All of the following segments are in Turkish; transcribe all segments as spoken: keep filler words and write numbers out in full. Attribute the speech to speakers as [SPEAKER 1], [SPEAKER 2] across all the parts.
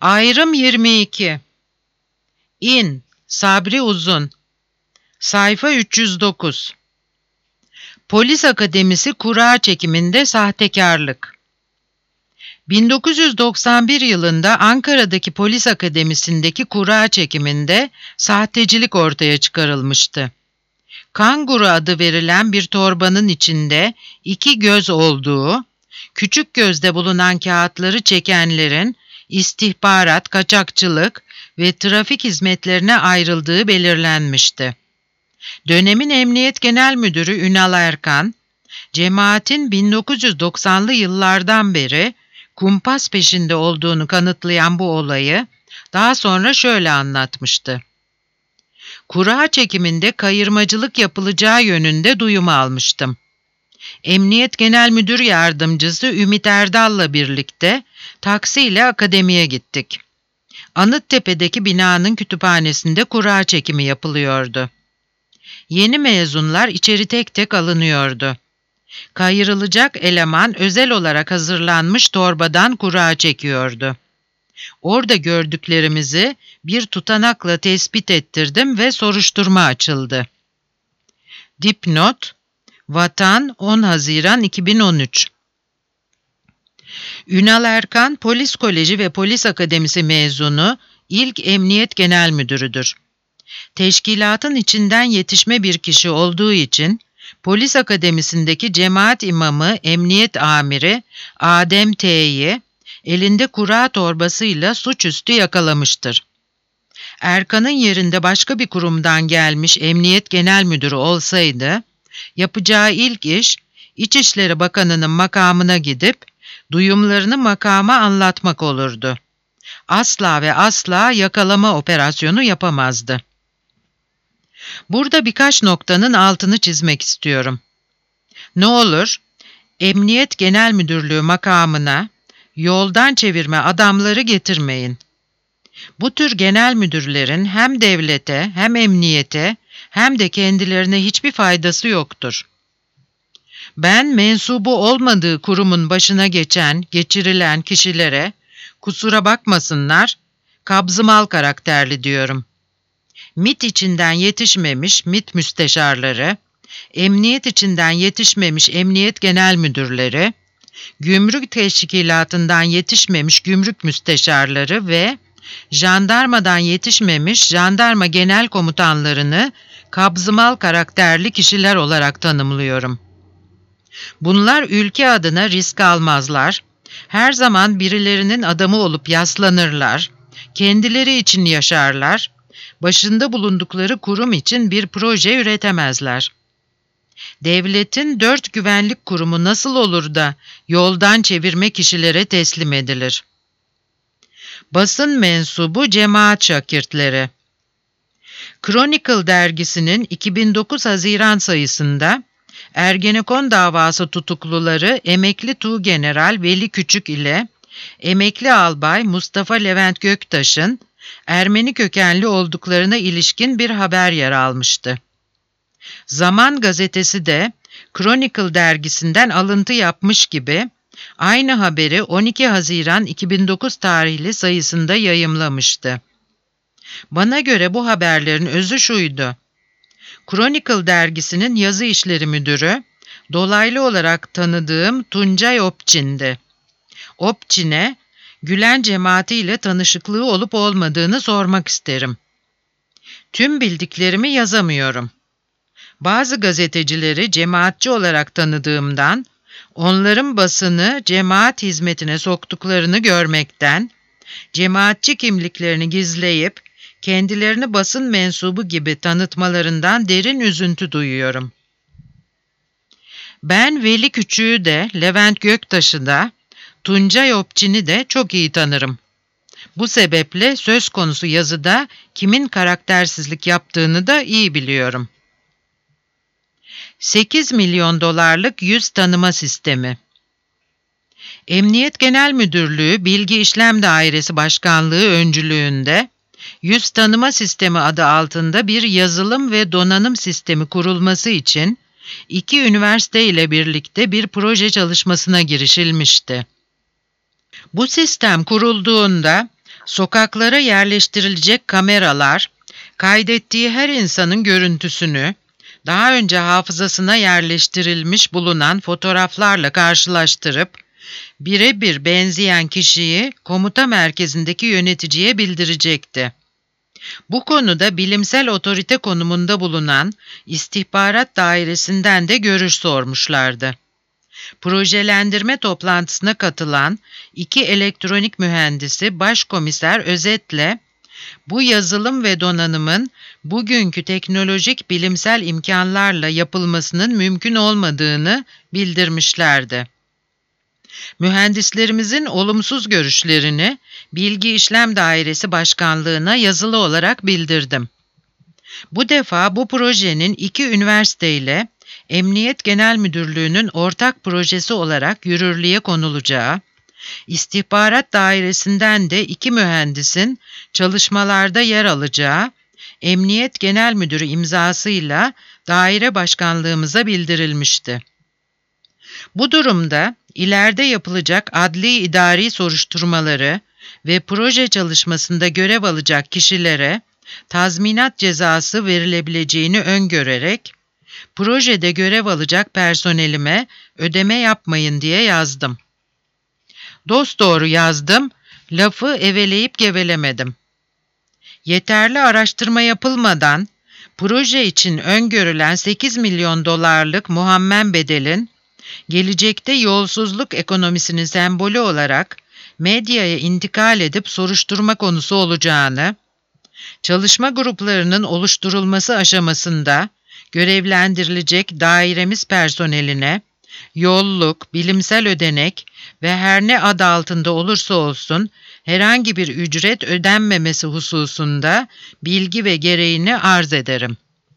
[SPEAKER 1] Ayrım yirmi iki. İn, Sabri Uzun. Sayfa üç yüz dokuz. Polis Akademisi kura çekiminde sahtekarlık. bin dokuz yüz doksan bir yılında Ankara'daki Polis Akademisi'ndeki kura çekiminde sahtecilik ortaya çıkarılmıştı. Kanguru adı verilen bir torbanın içinde iki göz olduğu, küçük gözde bulunan kağıtları çekenlerin istihbarat, kaçakçılık ve trafik hizmetlerine ayrıldığı belirlenmişti. Dönemin Emniyet Genel Müdürü Ünal Erkan, cemaatin bin dokuz yüz doksanlı yıllardan beri kumpas peşinde olduğunu kanıtlayan bu olayı daha sonra şöyle anlatmıştı. Kura çekiminde kayırmacılık yapılacağı yönünde duyum almıştım. Emniyet Genel Müdür Yardımcısı Ümit Erdal'la birlikte taksiyle akademiye gittik. Anıttepe'deki binanın kütüphanesinde kura çekimi yapılıyordu. Yeni mezunlar içeri tek tek alınıyordu. Kayırılacak eleman özel olarak hazırlanmış torbadan kura çekiyordu. Orada gördüklerimizi bir tutanakla tespit ettirdim ve soruşturma açıldı. Dipnot: Vatan on Haziran iki bin on üç. Ünal Erkan, Polis Koleji ve Polis Akademisi mezunu, ilk Emniyet Genel Müdürüdür. Teşkilatın içinden yetişme bir kişi olduğu için, Polis Akademisi'ndeki cemaat imamı, emniyet amiri Adem T'yi elinde kura torbasıyla suçüstü yakalamıştır. Erkan'ın yerinde başka bir kurumdan gelmiş Emniyet Genel Müdürü olsaydı, yapacağı ilk iş, İçişleri Bakanı'nın makamına gidip duyumlarını makama anlatmak olurdu. Asla ve asla yakalama operasyonu yapamazdı. Burada birkaç noktanın altını çizmek istiyorum. Ne olur, Emniyet Genel Müdürlüğü makamına yoldan çevirme adamları getirmeyin. Bu tür genel müdürlerin hem devlete hem emniyete hem de kendilerine hiçbir faydası yoktur. Ben mensubu olmadığı kurumun başına geçen, geçirilen kişilere kusura bakmasınlar, kabzımal karakterli diyorum. MİT içinden yetişmemiş MİT müsteşarları, emniyet içinden yetişmemiş emniyet genel müdürleri, gümrük teşkilatından yetişmemiş gümrük müsteşarları ve jandarmadan yetişmemiş jandarma genel komutanlarını kabzımal karakterli kişiler olarak tanımlıyorum. Bunlar ülke adına risk almazlar, her zaman birilerinin adamı olup yaslanırlar, kendileri için yaşarlar, başında bulundukları kurum için bir proje üretemezler. Devletin dört güvenlik kurumu nasıl olur da yoldan çevirme kişilere teslim edilir? Basın mensubu cemaat şakirtleri. Chronicle dergisinin iki bin dokuz Haziran sayısında Ergenekon davası tutukluları emekli Tuğgeneral Veli Küçük ile emekli albay Mustafa Levent Göktaş'ın Ermeni kökenli olduklarına ilişkin bir haber yer almıştı. Zaman gazetesi de Chronicle dergisinden alıntı yapmış gibi aynı haberi on iki Haziran iki bin dokuz tarihli sayısında yayımlamıştı. Bana göre bu haberlerin özü şuydu. Chronicle dergisinin yazı işleri müdürü, dolaylı olarak tanıdığım Tuncay Opçin'di. Opçin'e, Gülen cemaati ile tanışıklığı olup olmadığını sormak isterim. Tüm bildiklerimi yazamıyorum. Bazı gazetecileri cemaatçi olarak tanıdığımdan, onların basını cemaat hizmetine soktuklarını görmekten, cemaatçi kimliklerini gizleyip, kendilerini basın mensubu gibi tanıtmalarından derin üzüntü duyuyorum. Ben Veli Küçük'ü de, Levent Göktaş'ı da, Tuncay Opçin'i de çok iyi tanırım. Bu sebeple söz konusu yazıda kimin karaktersizlik yaptığını da iyi biliyorum. sekiz milyon dolarlık yüz tanıma sistemi. Emniyet Genel Müdürlüğü Bilgi İşlem Dairesi Başkanlığı öncülüğünde yüz tanıma sistemi adı altında bir yazılım ve donanım sistemi kurulması için iki üniversite ile birlikte bir proje çalışmasına girişilmişti. Bu sistem kurulduğunda Sokaklara yerleştirilecek kameralar, kaydettiği her insanın görüntüsünü, daha önce hafızasına yerleştirilmiş bulunan fotoğraflarla karşılaştırıp, birebir benzeyen kişiyi komuta merkezindeki yöneticiye bildirecekti. Bu konuda bilimsel otorite konumunda bulunan istihbarat dairesinden de görüş sormuşlardı. Projelendirme toplantısına katılan iki elektronik mühendisi Başkomiser özetle, bu yazılım ve donanımın bugünkü teknolojik bilimsel imkanlarla yapılmasının mümkün olmadığını bildirmişlerdi. Mühendislerimizin olumsuz görüşlerini Bilgi İşlem Dairesi Başkanlığı'na yazılı olarak bildirdim. Bu defa bu projenin iki üniversiteyle Emniyet Genel Müdürlüğü'nün ortak projesi olarak yürürlüğe konulacağı, İstihbarat Dairesi'nden de iki mühendisin çalışmalarda yer alacağı, Emniyet Genel Müdürü imzasıyla daire başkanlığımıza bildirilmişti. Bu durumda ileride yapılacak adli idari soruşturmaları ve proje çalışmasında görev alacak kişilere tazminat cezası verilebileceğini öngörerek, projede görev alacak personelime ödeme yapmayın diye yazdım. Dosdoğru yazdım, lafı eveleyip gevelemedim. Yeterli araştırma yapılmadan, proje için öngörülen sekiz milyon dolarlık muhammen bedelin, gelecekte yolsuzluk ekonomisinin sembolü olarak medyaya intikal edip soruşturma konusu olacağını, çalışma gruplarının oluşturulması aşamasında görevlendirilecek dairemiz personeline, yolluk, bilimsel ödenek ve her ne adı altında olursa olsun herhangi bir ücret ödenmemesi hususunda bilgi ve gereğini arz ederim.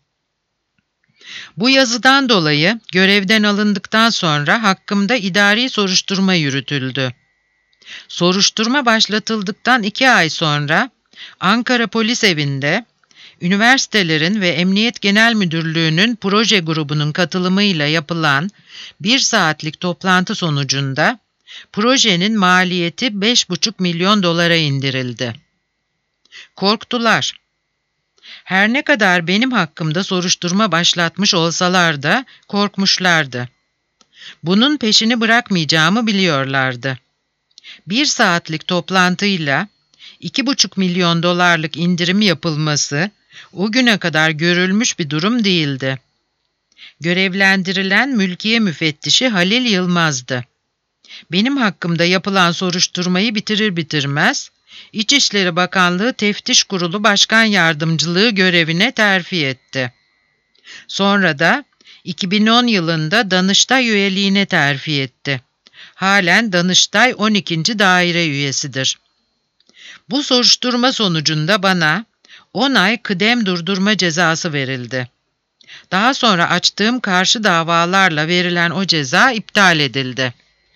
[SPEAKER 1] Bu yazıdan dolayı görevden alındıktan sonra hakkımda idari soruşturma yürütüldü. Soruşturma başlatıldıktan iki ay sonra Ankara Polis Evi'nde üniversitelerin ve Emniyet Genel Müdürlüğü'nün proje grubunun katılımıyla yapılan bir saatlik toplantı sonucunda projenin maliyeti beş buçuk milyon dolara indirildi. Korktular. Her ne kadar benim hakkımda soruşturma başlatmış olsalar da korkmuşlardı. Bunun peşini bırakmayacağımı biliyorlardı. Bir saatlik toplantıyla iki buçuk milyon dolarlık indirim yapılması o güne kadar görülmüş bir durum değildi. Görevlendirilen mülkiye müfettişi Halil Yılmaz'dı. Benim hakkımda yapılan soruşturmayı bitirir bitirmez, İçişleri Bakanlığı Teftiş Kurulu Başkan Yardımcılığı görevine terfi etti. Sonra da iki bin on yılında Danıştay üyeliğine terfi etti. Halen Danıştay on ikinci daire üyesidir. Bu soruşturma sonucunda bana on ay kıdem durdurma cezası verildi. Daha sonra açtığım karşı davalarla verilen o ceza iptal edildi.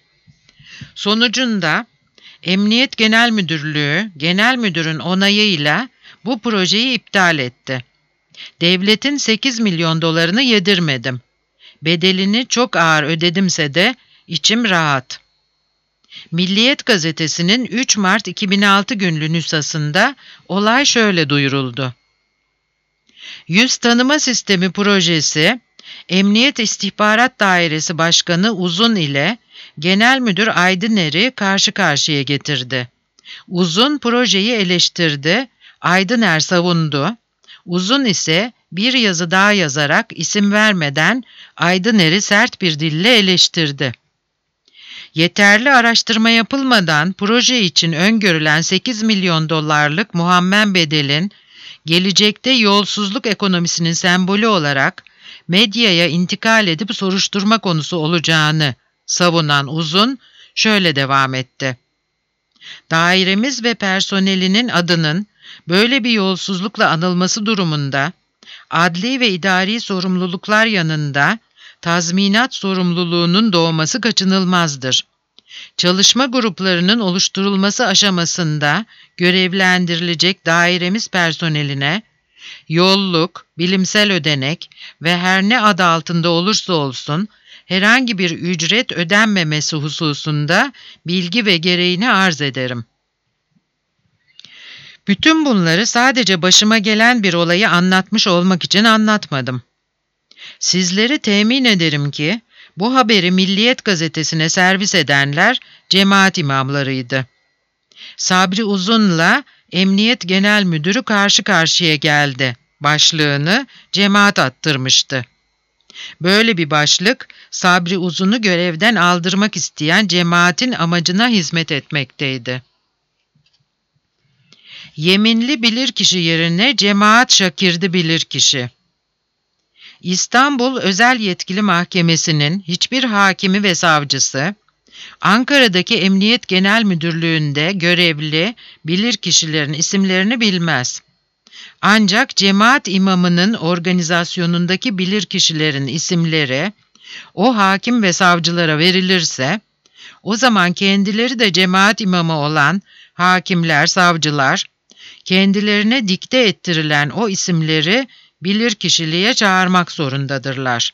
[SPEAKER 1] Sonucunda Emniyet Genel Müdürlüğü, Genel Müdürün onayıyla bu projeyi iptal etti. Devletin sekiz milyon dolarını yedirmedim. Bedelini çok ağır ödedimse de içim rahat. Milliyet Gazetesi'nin üç Mart iki bin altı günlü nüshasında olay şöyle duyuruldu. Yüz Tanıma Sistemi projesi, Emniyet İstihbarat Dairesi Başkanı Uzun ile Genel Müdür Aydıner'i karşı karşıya getirdi. Uzun projeyi eleştirdi, Aydıner savundu. Uzun ise bir yazı daha yazarak isim vermeden Aydıner'i sert bir dille eleştirdi. Yeterli araştırma yapılmadan proje için öngörülen sekiz milyon dolarlık muhammen bedelin gelecekte yolsuzluk ekonomisinin sembolü olarak medyaya intikal edip soruşturma konusu olacağını savunan Uzun şöyle devam etti. Dairemiz ve personelinin adının böyle bir yolsuzlukla anılması durumunda adli ve idari sorumluluklar yanında tazminat sorumluluğunun doğması kaçınılmazdır. Çalışma gruplarının oluşturulması aşamasında görevlendirilecek dairemiz personeline yolluk, bilimsel ödenek ve her ne adı altında olursa olsun herhangi bir ücret ödenmemesi hususunda bilgi ve gereğini arz ederim. Bütün bunları sadece başıma gelen bir olayı anlatmış olmak için anlatmadım. Sizleri temin ederim ki bu haberi Milliyet gazetesine servis edenler cemaat imamlarıydı. Sabri Uzun'la Emniyet Genel Müdürü karşı karşıya geldi başlığını cemaat attırmıştı. Böyle bir başlık Sabri Uzun'u görevden aldırmak isteyen cemaatin amacına hizmet etmekteydi. Yeminli bilirkişi yerine cemaat şakirdi bilirkişi. İstanbul Özel Yetkili Mahkemesi'nin hiçbir hakimi ve savcısı, Ankara'daki Emniyet Genel Müdürlüğü'nde görevli bilirkişilerin isimlerini bilmez. Ancak cemaat imamının organizasyonundaki bilirkişilerin isimleri o hakim ve savcılara verilirse, o zaman kendileri de cemaat imamı olan hakimler, savcılar, kendilerine dikte ettirilen o isimleri bilirkişiliğe çağırmak zorundadırlar.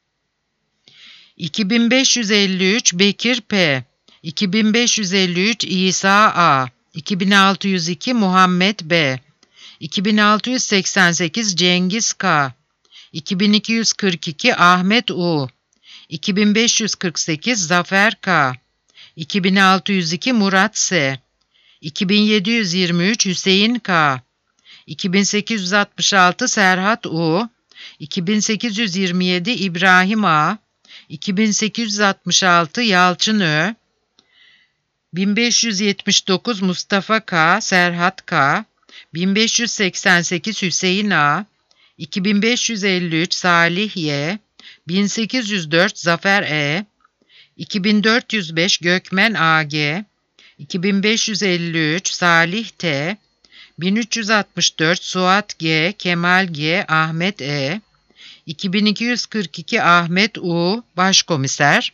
[SPEAKER 1] iki bin beş yüz elli üç Bekir P, iki bin beş yüz elli üç İsa A, iki bin altı yüz iki Muhammed B, iki bin altı yüz seksen sekiz Cengiz K, iki bin iki yüz kırk iki Ahmet U, iki bin beş yüz kırk sekiz Zafer K, iki bin altı yüz iki Murat S, iki bin yedi yüz yirmi üç Hüseyin K, iki bin sekiz yüz altmış altı Serhat U, iki bin sekiz yüz yirmi yedi İbrahim A, iki bin sekiz yüz altmış altı Yalçın Ö, bin beş yüz yetmiş dokuz Mustafa K, Serhat K, bin beş yüz seksen sekiz Hüseyin A, iki bin beş yüz elli üç Salih Y, bin sekiz yüz dört Zafer E, iki bin dört yüz beş Gökmen A G, iki bin beş yüz elli üç Salih T, bin üç yüz altmış dört Suat G, Kemal G, Ahmet E, iki bin iki yüz kırk iki Ahmet U, Başkomiser,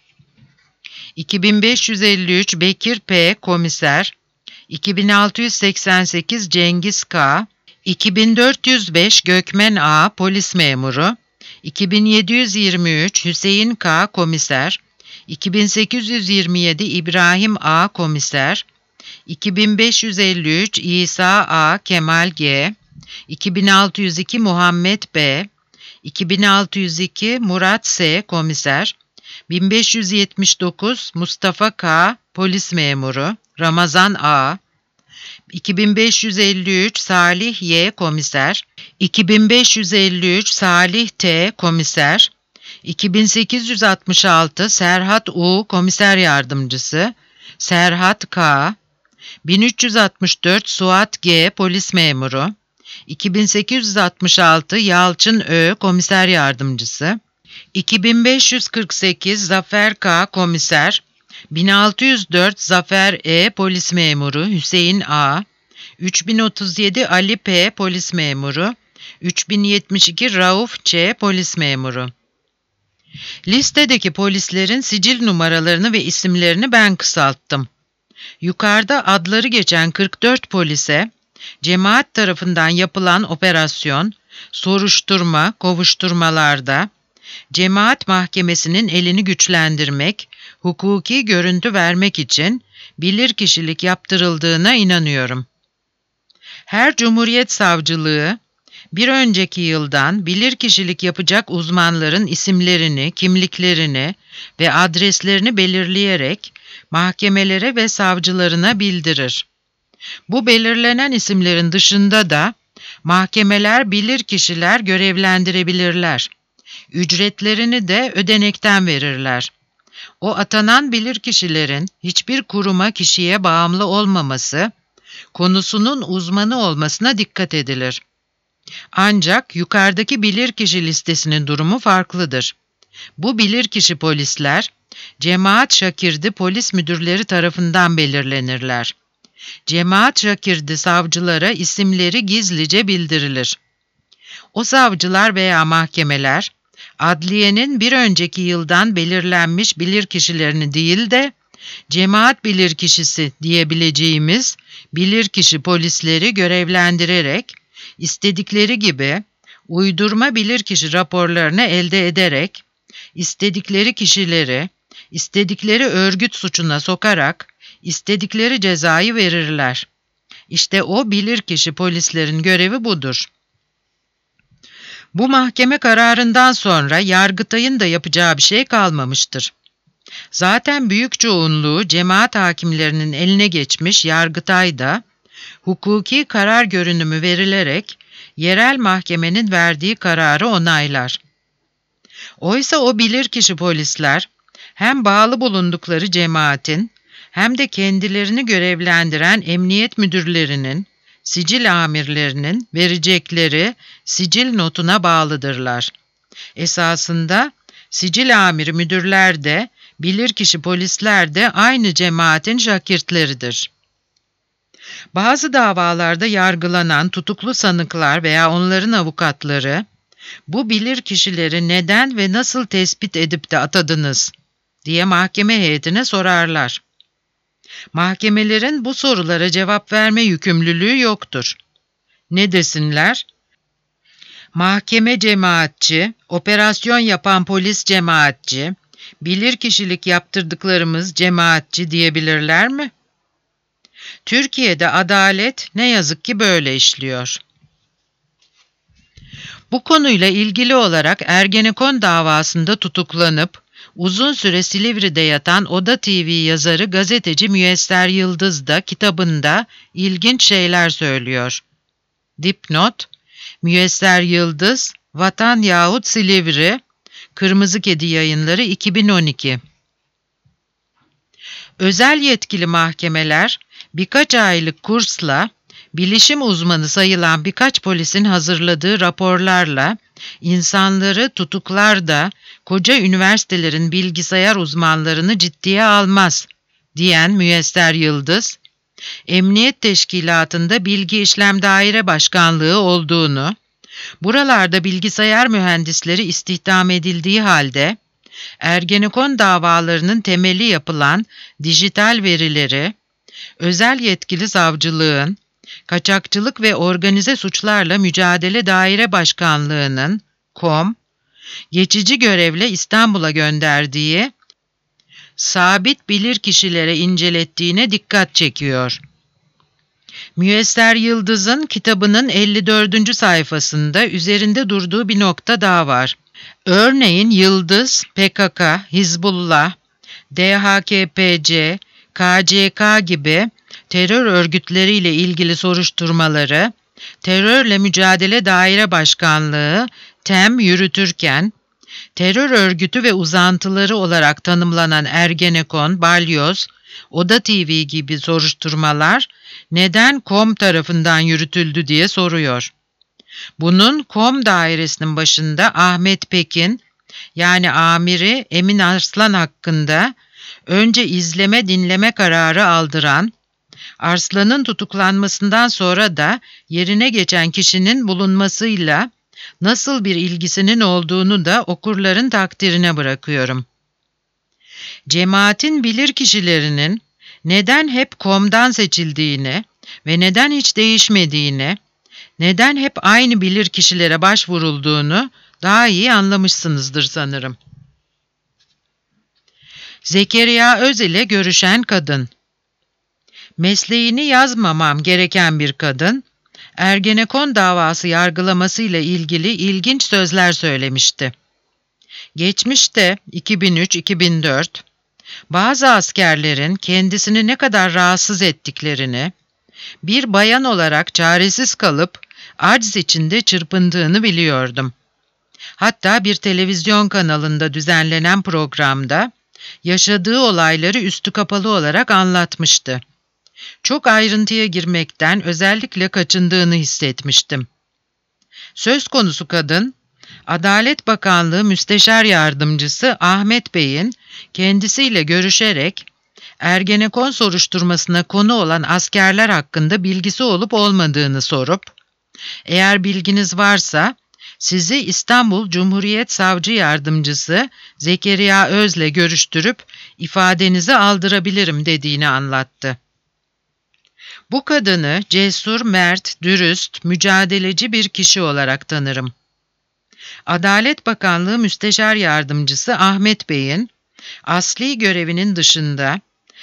[SPEAKER 1] iki bin beş yüz elli üç Bekir P, Komiser, iki bin altı yüz seksen sekiz Cengiz K, iki bin dört yüz beş Gökmen A, Polis Memuru, iki bin yedi yüz yirmi üç Hüseyin K, Komiser, iki bin sekiz yüz yirmi yedi İbrahim A, Komiser, iki bin beş yüz elli üç İsa A, Kemal G, iki bin altı yüz iki Muhammed B, iki bin altı yüz iki Murat S, Komiser, bin beş yüz yetmiş dokuz Mustafa K, Polis Memuru, Ramazan A, iki bin beş yüz elli üç Salih Y, Komiser, iki bin beş yüz elli üç Salih T, Komiser, iki bin sekiz yüz altmış altı Serhat U, Komiser Yardımcısı, Serhat K, bin üç yüz altmış dört Suat G, Polis Memuru, iki bin sekiz yüz altmış altı Yalçın Ö, Komiser Yardımcısı, iki bin beş yüz kırk sekiz Zafer K, Komiser, bin altı yüz dört Zafer E, Polis Memuru, Hüseyin A, üç bin otuz yedi Ali P, Polis Memuru, üç bin yetmiş iki Rauf Ç, Polis Memuru. Listedeki polislerin sicil numaralarını ve isimlerini ben kısalttım. Yukarıda adları geçen kırk dört polise, cemaat tarafından yapılan operasyon, soruşturma, kovuşturmalarda, cemaat mahkemesinin elini güçlendirmek, hukuki görüntü vermek için bilirkişilik yaptırıldığına inanıyorum. Her Cumhuriyet Savcılığı, bir önceki yıldan bilirkişilik yapacak uzmanların isimlerini, kimliklerini ve adreslerini belirleyerek mahkemelere ve savcılarına bildirir. Bu belirlenen isimlerin dışında da mahkemeler bilirkişiler görevlendirebilirler. Ücretlerini de ödenekten verirler. O atanan bilirkişilerin hiçbir kuruma kişiye bağımlı olmaması, konusunun uzmanı olmasına dikkat edilir. Ancak yukarıdaki bilirkişi listesinin durumu farklıdır. Bu bilirkişi polisler, cemaat şakirdi polis müdürleri tarafından belirlenirler. Cemaat şakirdi savcılara isimleri gizlice bildirilir. O savcılar veya mahkemeler, adliyenin bir önceki yıldan belirlenmiş bilirkişilerini değil de, cemaat bilirkişisi diyebileceğimiz bilirkişi polisleri görevlendirerek, istedikleri gibi uydurma bilirkişi raporlarını elde ederek, istedikleri kişileri, istedikleri örgüt suçuna sokarak, istedikleri cezayı verirler. İşte o bilirkişi polislerin görevi budur. Bu mahkeme kararından sonra Yargıtay'ın da yapacağı bir şey kalmamıştır. Zaten büyük çoğunluğu cemaat hakimlerinin eline geçmiş Yargıtay da hukuki karar görünümü verilerek yerel mahkemenin verdiği kararı onaylar. Oysa o bilirkişi polisler hem bağlı bulundukları cemaatin hem de kendilerini görevlendiren emniyet müdürlerinin, sicil amirlerinin verecekleri sicil notuna bağlıdırlar. Esasında sicil amiri müdürler de bilirkişi polisler de aynı cemaatin şakirtleridir. Bazı davalarda yargılanan tutuklu sanıklar veya onların avukatları, bu bilirkişileri neden ve nasıl tespit edip de atadınız diye mahkeme heyetine sorarlar. Mahkemelerin bu sorulara cevap verme yükümlülüğü yoktur. Ne desinler? Mahkeme cemaatçi, operasyon yapan polis cemaatçi, bilirkişilik yaptırdıklarımız cemaatçi diyebilirler mi? Türkiye'de adalet ne yazık ki böyle işliyor. Bu konuyla ilgili olarak Ergenekon davasında tutuklanıp uzun süre Silivri'de yatan Oda T V yazarı gazeteci Müyesser Yıldız da kitabında ilginç şeyler söylüyor. Dipnot: Müyesser Yıldız, Vatan yahut Silivri, Kırmızı Kedi Yayınları iki bin on iki. Özel yetkili mahkemeler birkaç aylık kursla, bilişim uzmanı sayılan birkaç polisin hazırladığı raporlarla insanları tutuklar da koca üniversitelerin bilgisayar uzmanlarını ciddiye almaz diyen Müyesser Yıldız, Emniyet Teşkilatı'nda Bilgi İşlem Daire Başkanlığı olduğunu, buralarda bilgisayar mühendisleri istihdam edildiği halde, Ergenekon davalarının temeli yapılan dijital verileri, özel yetkili savcılığın, Kaçakçılık ve Organize Suçlarla Mücadele Daire Başkanlığı'nın kom, geçici görevle İstanbul'a gönderdiği sabit bilirkişilere incelettiğine dikkat çekiyor. Müyesser Yıldız'ın kitabının elli dördüncü sayfasında üzerinde durduğu bir nokta daha var. Örneğin Yıldız, P K K, Hizbullah, D H K P C, K C K gibi terör örgütleriyle ilgili soruşturmaları Terörle Mücadele Daire Başkanlığı T E M yürütürken, terör örgütü ve uzantıları olarak tanımlanan Ergenekon, Balyoz, Oda T V gibi soruşturmalar neden kom tarafından yürütüldü diye soruyor. Bunun kom dairesinin başında Ahmet Pekin, yani amiri Emin Arslan hakkında önce izleme dinleme kararı aldıran, Arslan'ın tutuklanmasından sonra da yerine geçen kişinin bulunmasıyla nasıl bir ilgisinin olduğunu da okurların takdirine bırakıyorum. Cemaatin bilirkişilerinin neden hep komdan seçildiğini ve neden hiç değişmediğini, neden hep aynı bilirkişilere başvurulduğunu daha iyi anlamışsınızdır sanırım. Zekeriya Öz ile görüşen kadın. Mesleğini yazmamam gereken bir kadın, Ergenekon davası yargılamasıyla ilgili ilginç sözler söylemişti. Geçmişte iki bin üç iki bin dört, bazı askerlerin kendisini ne kadar rahatsız ettiklerini, bir bayan olarak çaresiz kalıp aciz içinde çırpındığını biliyordum. Hatta bir televizyon kanalında düzenlenen programda yaşadığı olayları üstü kapalı olarak anlatmıştı. Çok ayrıntıya girmekten özellikle kaçındığını hissetmiştim. Söz konusu kadın, Adalet Bakanlığı Müsteşar Yardımcısı Ahmet Bey'in kendisiyle görüşerek Ergenekon soruşturmasına konu olan askerler hakkında bilgisi olup olmadığını sorup, eğer bilginiz varsa sizi İstanbul Cumhuriyet Savcı Yardımcısı Zekeriya Öz'le görüştürüp ifadenizi aldırabilirim dediğini anlattı. Bu kadını cesur, mert, dürüst, mücadeleci bir kişi olarak tanırım. Adalet Bakanlığı Müsteşar Yardımcısı Ahmet Bey'in asli görevinin dışında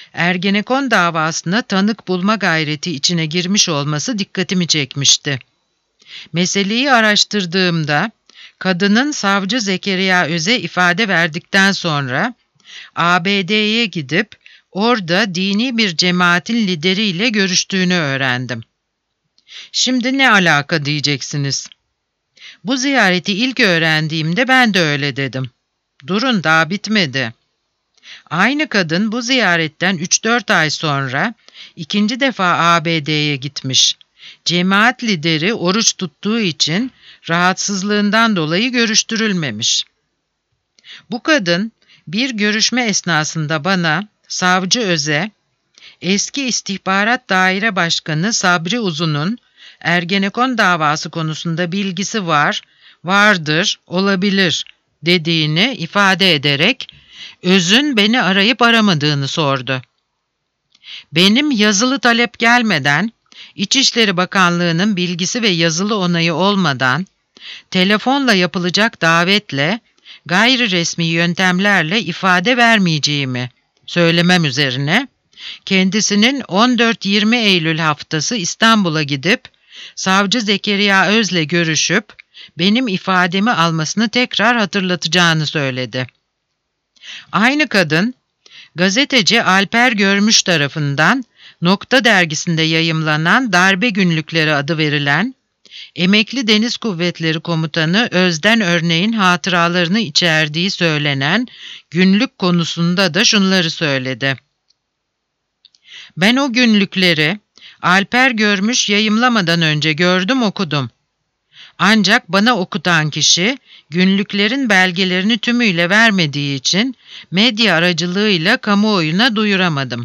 [SPEAKER 1] Ergenekon davasına tanık bulma gayreti içine girmiş olması dikkatimi çekmişti. Meseleyi araştırdığımda, kadının savcı Zekeriya Öz'e ifade verdikten sonra A B D'ye gidip orada dini bir cemaatin lideriyle görüştüğünü öğrendim. Şimdi ne alaka diyeceksiniz? Bu ziyareti ilk öğrendiğimde ben de öyle dedim. Durun, daha bitmedi. Aynı kadın bu ziyaretten üç dört ay sonra ikinci defa A B D'ye gitmiş. Cemaat lideri oruç tuttuğu için rahatsızlığından dolayı görüştürülmemiş. Bu kadın bir görüşme esnasında bana, savcı Öz'e, eski istihbarat daire başkanı Sabri Uzun'un Ergenekon davası konusunda bilgisi var, vardır, olabilir dediğini ifade ederek Öz'ün beni arayıp aramadığını sordu. Benim yazılı talep gelmeden, İçişleri Bakanlığı'nın bilgisi ve yazılı onayı olmadan, telefonla yapılacak davetle, gayri resmi yöntemlerle ifade vermeyeceğimi söylemem üzerine, kendisinin on dört yirmi Eylül haftası İstanbul'a gidip, savcı Zekeriya Öz'le görüşüp, benim ifademi almasını tekrar hatırlatacağını söyledi. Aynı kadın, gazeteci Alper Görmüş tarafından Nokta dergisinde yayımlanan Darbe Günlükleri adı verilen, Emekli Deniz Kuvvetleri Komutanı Özden Örneğin hatıralarını içerdiği söylenen günlük konusunda da şunları söyledi. Ben o günlükleri Alper Görmüş yayımlamadan önce gördüm, okudum. Ancak bana okutan kişi günlüklerin belgelerini tümüyle vermediği için medya aracılığıyla kamuoyuna duyuramadım.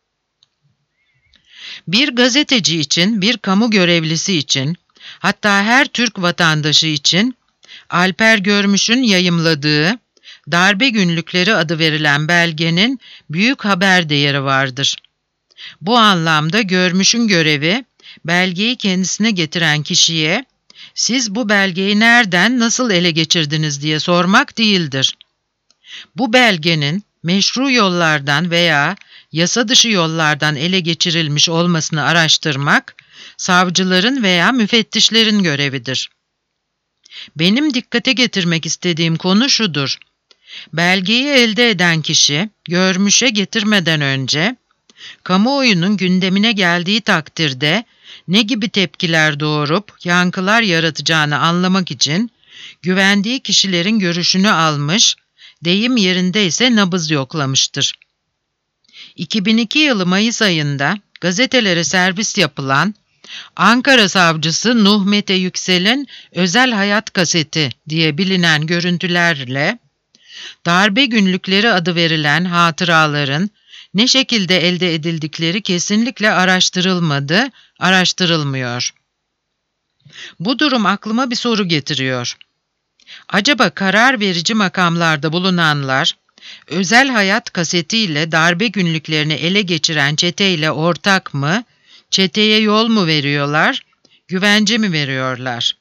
[SPEAKER 1] Bir gazeteci için, bir kamu görevlisi için, hatta her Türk vatandaşı için Alper Görmüş'ün yayımladığı Darbe Günlükleri adı verilen belgenin büyük haber değeri vardır. Bu anlamda Görmüş'ün görevi, belgeyi kendisine getiren kişiye, siz bu belgeyi nereden, nasıl ele geçirdiniz diye sormak değildir. Bu belgenin meşru yollardan veya yasa dışı yollardan ele geçirilmiş olmasını araştırmak, savcıların veya müfettişlerin görevidir. Benim dikkate getirmek istediğim konu şudur. Belgeyi elde eden kişi, Görmüş'e getirmeden önce, kamuoyunun gündemine geldiği takdirde ne gibi tepkiler doğurup yankılar yaratacağını anlamak için güvendiği kişilerin görüşünü almış, deyim yerinde ise nabız yoklamıştır. iki bin iki yılı Mayıs ayında gazetelere servis yapılan Ankara Savcısı Nuh Mete Yüksel'in Özel Hayat Kaseti diye bilinen görüntülerle Darbe Günlükleri adı verilen hatıraların ne şekilde elde edildikleri kesinlikle araştırılmadı, araştırılmıyor. Bu durum aklıma bir soru getiriyor. Acaba karar verici makamlarda bulunanlar, Özel Hayat Kasetiyle darbe günlüklerini ele geçiren çeteyle ortak mı, çeteye yol mu veriyorlar, güvence mi veriyorlar?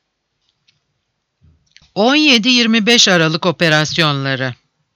[SPEAKER 1] on yedi yirmi beş Aralık operasyonları.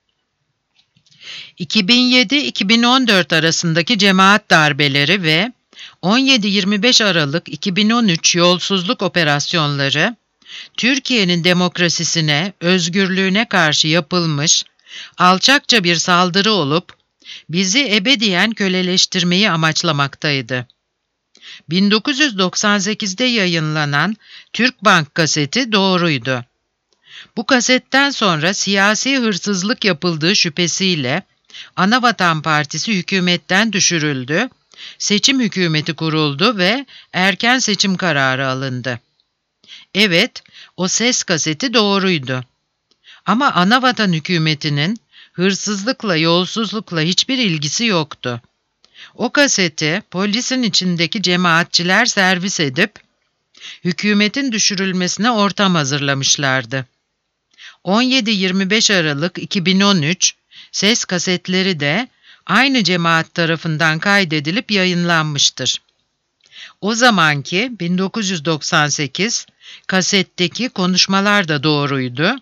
[SPEAKER 1] iki bin yedi iki bin on dört arasındaki cemaat darbeleri ve on yedi yirmi beş Aralık iki bin on üç yolsuzluk operasyonları, Türkiye'nin demokrasisine, özgürlüğüne karşı yapılmış alçakça bir saldırı olup, bizi ebediyen köleleştirmeyi amaçlamaktaydı. bin dokuz yüz doksan sekizde yayınlanan Türk Bank kaseti doğruydu. Bu kasetten sonra siyasi hırsızlık yapıldığı şüphesiyle Anavatan Partisi hükümetten düşürüldü, seçim hükümeti kuruldu ve erken seçim kararı alındı. Evet, o ses kaseti doğruydu. Ama Anavatan hükümetinin hırsızlıkla, yolsuzlukla hiçbir ilgisi yoktu. O kaseti polisin içindeki cemaatçiler servis edip, hükümetin düşürülmesine ortam hazırlamışlardı. on yedi yirmi beş Aralık iki bin on üç ses kasetleri de aynı cemaat tarafından kaydedilip yayınlanmıştır. O zamanki bin dokuz yüz doksan sekiz kasetteki konuşmalar da doğruydu.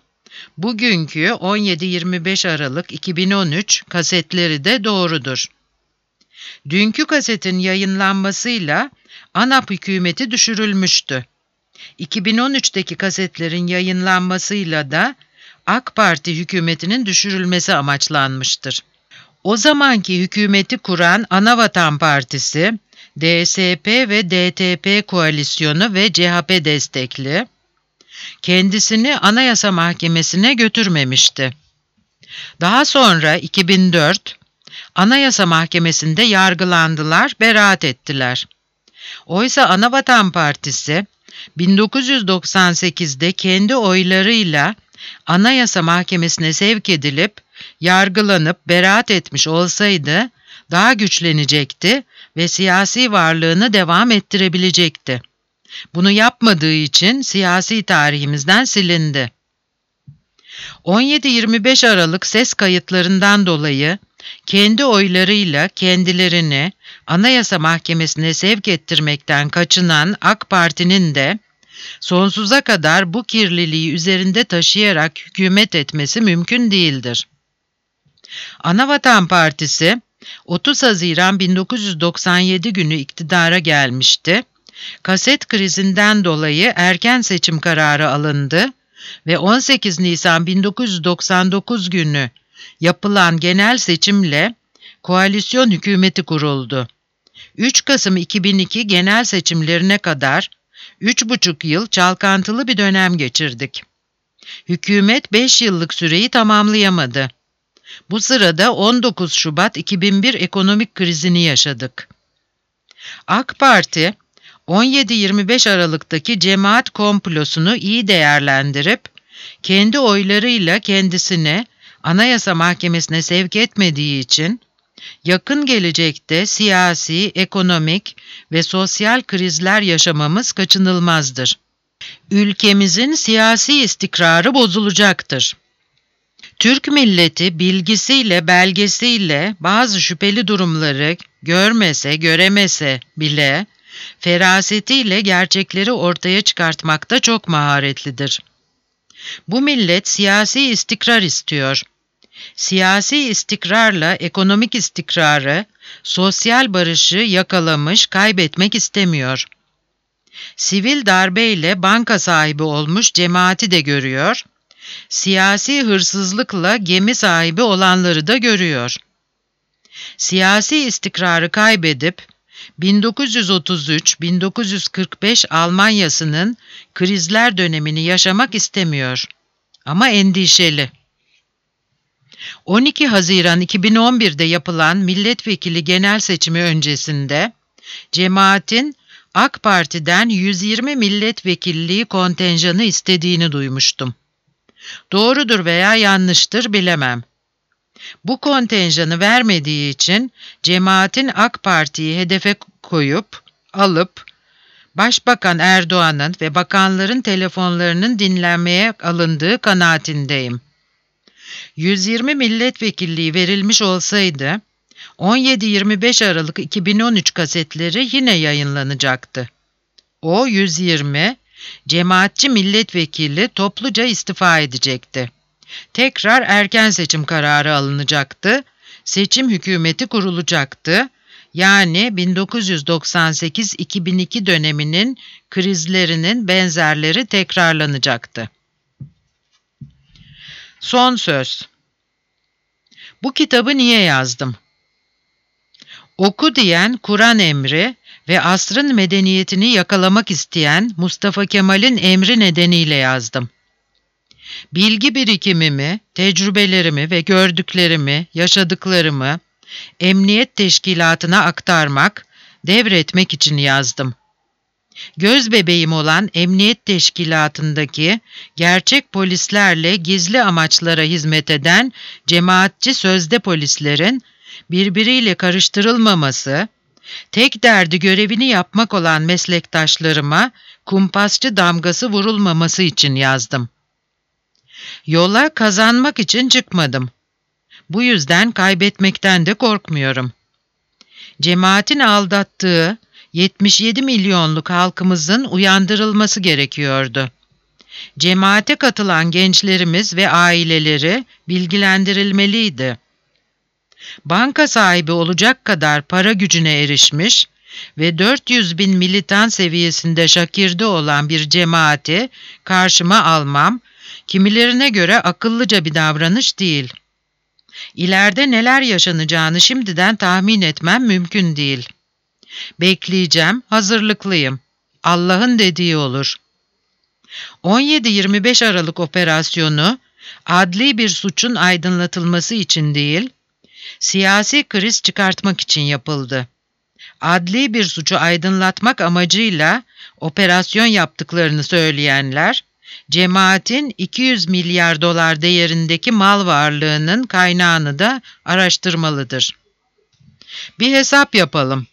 [SPEAKER 1] Bugünkü on yedi yirmi beş Aralık iki bin on üç kasetleri de doğrudur. Dünkü kasetin yayınlanmasıyla ANAP hükümeti düşürülmüştü. iki bin on üçteki kasetlerin yayınlanmasıyla da AK Parti hükümetinin düşürülmesi amaçlanmıştır. O zamanki hükümeti kuran Anavatan Partisi, D S P ve D T P koalisyonu ve C H P destekli, kendisini Anayasa Mahkemesi'ne götürmemişti. Daha sonra iki bin dört, Anayasa Mahkemesi'nde yargılandılar, beraat ettiler. Oysa Anavatan Partisi, bin dokuz yüz doksan sekizde kendi oylarıyla Anayasa Mahkemesi'ne sevk edilip, yargılanıp beraat etmiş olsaydı, daha güçlenecekti ve siyasi varlığını devam ettirebilecekti. Bunu yapmadığı için siyasi tarihimizden silindi. on yedi yirmi beş Aralık ses kayıtlarından dolayı kendi oylarıyla kendilerini Anayasa Mahkemesi'ne sevk ettirmekten kaçınan AK Parti'nin de sonsuza kadar bu kirliliği üzerinde taşıyarak hükümet etmesi mümkün değildir. Anavatan Partisi otuz Haziran bin dokuz yüz doksan yedi günü iktidara gelmişti. Kaset krizinden dolayı erken seçim kararı alındı ve on sekiz Nisan bin dokuz yüz doksan dokuz günü yapılan genel seçimle koalisyon hükümeti kuruldu. üç Kasım iki bin iki genel seçimlerine kadar üç buçuk yıl çalkantılı bir dönem geçirdik. Hükümet beş yıllık süreyi tamamlayamadı. Bu sırada on dokuz Şubat iki bin bir ekonomik krizini yaşadık. AK Parti, on yedi yirmi beş Aralık'taki cemaat komplosunu iyi değerlendirip, kendi oylarıyla kendisini Anayasa Mahkemesi'ne sevk etmediği için, yakın gelecekte siyasi, ekonomik ve sosyal krizler yaşamamız kaçınılmazdır. Ülkemizin siyasi istikrarı bozulacaktır. Türk milleti bilgisiyle, belgesiyle bazı şüpheli durumları görmese, göremese bile ferasetiyle gerçekleri ortaya çıkartmakta çok maharetlidir. Bu millet siyasi istikrar istiyor. Siyasi istikrarla ekonomik istikrarı, sosyal barışı yakalamış, kaybetmek istemiyor. Sivil darbeyle banka sahibi olmuş cemaati de görüyor, siyasi hırsızlıkla gemi sahibi olanları da görüyor. Siyasi istikrarı kaybedip, bin dokuz yüz otuz üç bin dokuz yüz kırk beş Almanya'sının krizler dönemini yaşamak istemiyor. Ama endişeli. on iki Haziran iki bin on birde yapılan milletvekili genel seçimi öncesinde, cemaatin AK Parti'den yüz yirmi milletvekilliği kontenjanı istediğini duymuştum. Doğrudur veya yanlıştır bilemem. Bu kontenjanı vermediği için cemaatin AK Parti'yi hedefe koyup, alıp, Başbakan Erdoğan'ın ve bakanların telefonlarının dinlenmeye alındığı kanaatindeyim. yüz yirmi milletvekilliği verilmiş olsaydı, on yedi yirmi beş Aralık iki bin on üç kasetleri yine yayınlanacaktı. O yüz yirmi, cemaatçi milletvekili topluca istifa edecekti. Tekrar erken seçim kararı alınacaktı, seçim hükümeti kurulacaktı, yani bin dokuz yüz doksan sekiz iki bin iki döneminin krizlerinin benzerleri tekrarlanacaktı. Son söz. Bu kitabı niye yazdım? Oku diyen Kur'an emri ve asrın medeniyetini yakalamak isteyen Mustafa Kemal'in emri nedeniyle yazdım. Bilgi birikimimi, tecrübelerimi ve gördüklerimi, yaşadıklarımı Emniyet Teşkilatı'na aktarmak, devretmek için yazdım. Göz bebeğim olan Emniyet Teşkilatı'ndaki gerçek polislerle gizli amaçlara hizmet eden cemaatçi sözde polislerin birbiriyle karıştırılmaması, tek derdi görevini yapmak olan meslektaşlarıma kumpasçı damgası vurulmaması için yazdım. Yola kazanmak için çıkmadım. Bu yüzden kaybetmekten de korkmuyorum. Cemaatin aldattığı yetmiş yedi milyonluk halkımızın uyandırılması gerekiyordu. Cemaate katılan gençlerimiz ve aileleri bilgilendirilmeliydi. banka sahibi olacak kadar para gücüne erişmiş ve dört yüz bin militan seviyesinde şakirde olan bir cemaati karşıma almam, kimilerine göre akıllıca bir davranış değil. İleride neler yaşanacağını şimdiden tahmin etmem mümkün değil. Bekleyeceğim, hazırlıklıyım. Allah'ın dediği olur. on yedi yirmi beş Aralık operasyonu, adli bir suçun aydınlatılması için değil, siyasi kriz çıkartmak için yapıldı. Adli bir suçu aydınlatmak amacıyla operasyon yaptıklarını söyleyenler, cemaatin iki yüz milyar dolar değerindeki mal varlığının kaynağını da araştırmalıdır. Bir hesap yapalım.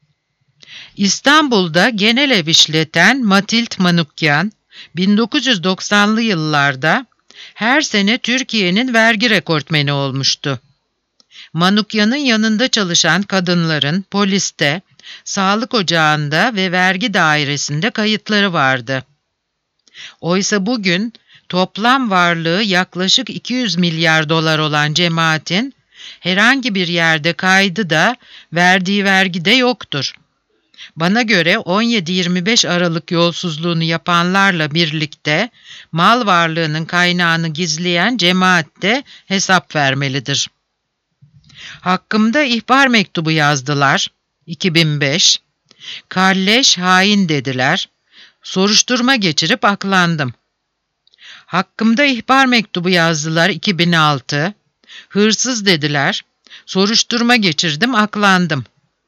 [SPEAKER 1] İstanbul'da genel ev işleten Matild Manukyan, bin dokuz yüz doksanlı yıllarda her sene Türkiye'nin vergi rekortmeni olmuştu. Manukyan'ın yanında çalışan kadınların poliste, sağlık ocağında ve vergi dairesinde kayıtları vardı. Oysa bugün toplam varlığı yaklaşık iki yüz milyar dolar olan cemaatin herhangi bir yerde kaydı da verdiği vergi de yoktur. Bana göre on yedi yirmi beş Aralık yolsuzluğunu yapanlarla birlikte mal varlığının kaynağını gizleyen cemaat de hesap vermelidir. Hakkımda ihbar mektubu yazdılar. iki bin beş. Kalleş hain dediler. Soruşturma geçirip aklandım. Hakkımda ihbar mektubu yazdılar. iki bin altı. Hırsız dediler. Soruşturma geçirdim, aklandım.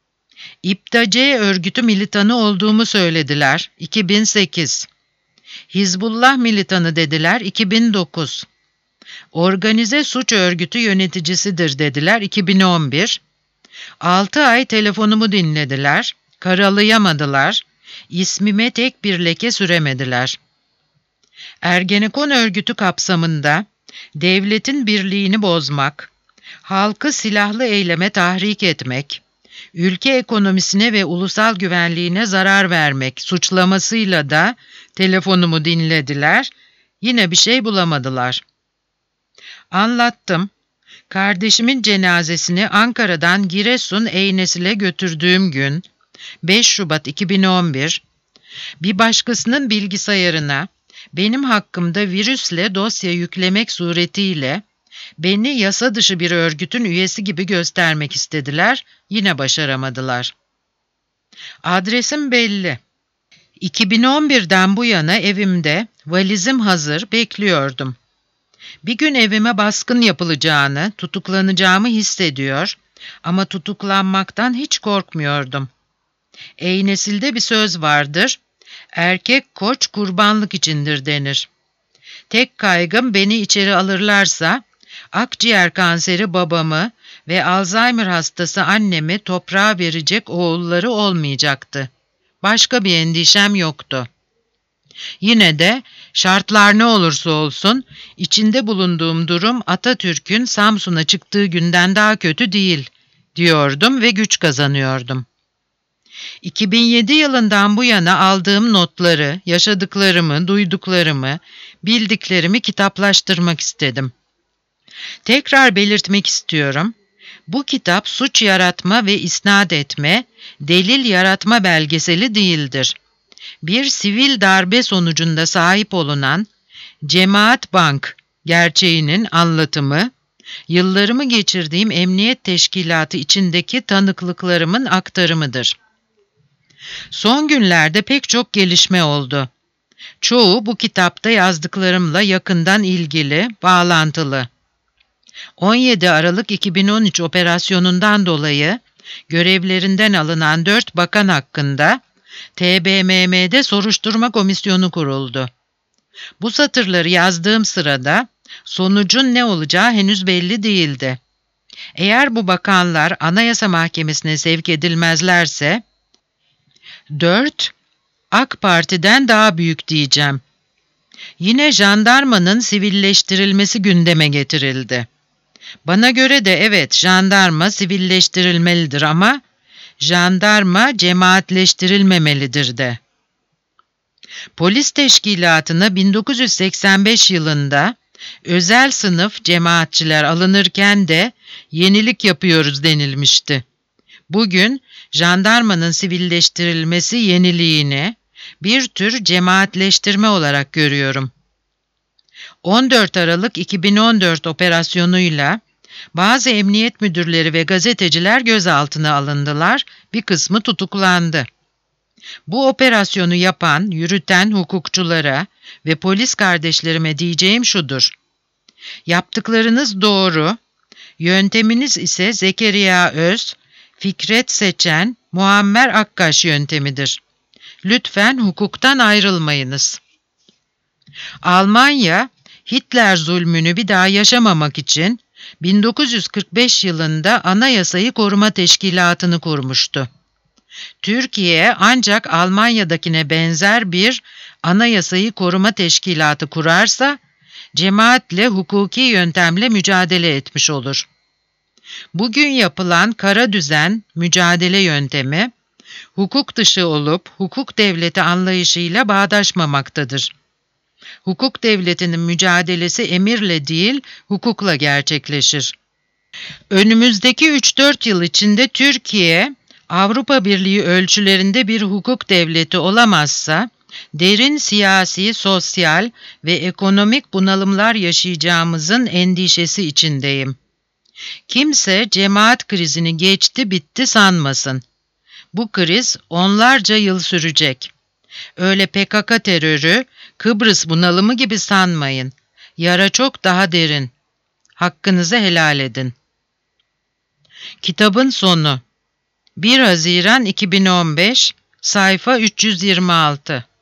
[SPEAKER 1] İptace örgütü militanı olduğumu söylediler. iki bin sekiz. Hizbullah militanı dediler. iki bin dokuz. Organize suç örgütü yöneticisidir dediler. iki bin on bir. altı ay telefonumu dinlediler. Karalayamadılar. İsmime tek bir leke süremediler. Ergenekon örgütü kapsamında devletin birliğini bozmak, halkı silahlı eyleme tahrik etmek, ülke ekonomisine ve ulusal güvenliğine zarar vermek suçlamasıyla da telefonumu dinlediler. Yine bir şey bulamadılar. Anlattım. Kardeşimin cenazesini Ankara'dan Giresun Eynesil'e götürdüğüm gün, beş Şubat iki bin on bir, bir başkasının bilgisayarına benim hakkımda virüsle dosya yüklemek suretiyle beni yasa dışı bir örgütün üyesi gibi göstermek istediler, yine başaramadılar. Adresim belli. iki bin on birden bu yana evimde, valizim hazır, bekliyordum. Bir gün evime baskın yapılacağını, tutuklanacağımı hissediyor ama tutuklanmaktan hiç korkmuyordum. Eynesil'de bir söz vardır, erkek koç kurbanlık içindir denir. Tek kaygım beni içeri alırlarsa, akciğer kanseri babamı ve Alzheimer hastası annemi toprağa verecek oğulları olmayacaktı. Başka bir endişem yoktu. Yine de şartlar ne olursa olsun içinde bulunduğum durum Atatürk'ün Samsun'a çıktığı günden daha kötü değil diyordum ve güç kazanıyordum. iki bin yedi yılından bu yana aldığım notları, yaşadıklarımı, duyduklarımı, bildiklerimi kitaplaştırmak istedim. Tekrar belirtmek istiyorum. Bu kitap suç yaratma ve isnat etme, delil yaratma belgeseli değildir. Bir sivil darbe sonucunda sahip olunan Cemaat Bank gerçeğinin anlatımı, yıllarımı geçirdiğim emniyet teşkilatı içindeki tanıklıklarımın aktarımıdır. Son günlerde pek çok gelişme oldu. Çoğu bu kitapta yazdıklarımla yakından ilgili, bağlantılı. on yedi Aralık iki bin on üç operasyonundan dolayı görevlerinden alınan dört bakan hakkında T B M M'de soruşturma komisyonu kuruldu. Bu satırları yazdığım sırada sonucun ne olacağı henüz belli değildi. Eğer bu bakanlar Anayasa Mahkemesi'ne sevk edilmezlerse, dört AK Parti'den daha büyük diyeceğim. Yine jandarmanın sivilleştirilmesi gündeme getirildi. Bana göre de evet, jandarma sivilleştirilmelidir ama jandarma cemaatleştirilmemelidir de. Polis teşkilatına bin dokuz yüz seksen beş yılında Özel sınıf cemaatçiler alınırken de yenilik yapıyoruz denilmişti. Bugün jandarmanın sivilleştirilmesi yeniliğini bir tür cemaatleştirme olarak görüyorum. on dört Aralık iki bin on dört operasyonuyla bazı emniyet müdürleri ve gazeteciler gözaltına alındılar, bir kısmı tutuklandı. Bu operasyonu yapan, yürüten hukukçulara ve polis kardeşlerime diyeceğim şudur: yaptıklarınız doğru, yönteminiz ise Zekeriya Öz, Fikret Seçen, Muammer Akkaş yöntemidir. Lütfen hukuktan ayrılmayınız. Almanya, Hitler zulmünü bir daha yaşamamak için bin dokuz yüz kırk beş yılında Anayasayı Koruma Teşkilatı'nı kurmuştu. Türkiye ancak Almanya'dakine benzer bir Anayasayı Koruma Teşkilatı kurarsa, cemaatle hukuki yöntemle mücadele etmiş olur. Bugün yapılan kara düzen mücadele yöntemi, hukuk dışı olup hukuk devleti anlayışıyla bağdaşmamaktadır. Hukuk devletinin mücadelesi emirle değil, hukukla gerçekleşir. Önümüzdeki üç dört yıl içinde Türkiye, Avrupa Birliği ölçülerinde bir hukuk devleti olamazsa, derin siyasi, sosyal ve ekonomik bunalımlar yaşayacağımızın endişesi içindeyim. Kimse cemaat krizini geçti bitti sanmasın. Bu kriz onlarca yıl sürecek. Öyle P K K terörü, Kıbrıs bunalımı gibi sanmayın. Yara çok daha derin. Hakkınızı helal edin. Kitabın sonu bir Haziran iki bin on beş, sayfa üç yüz yirmi altı.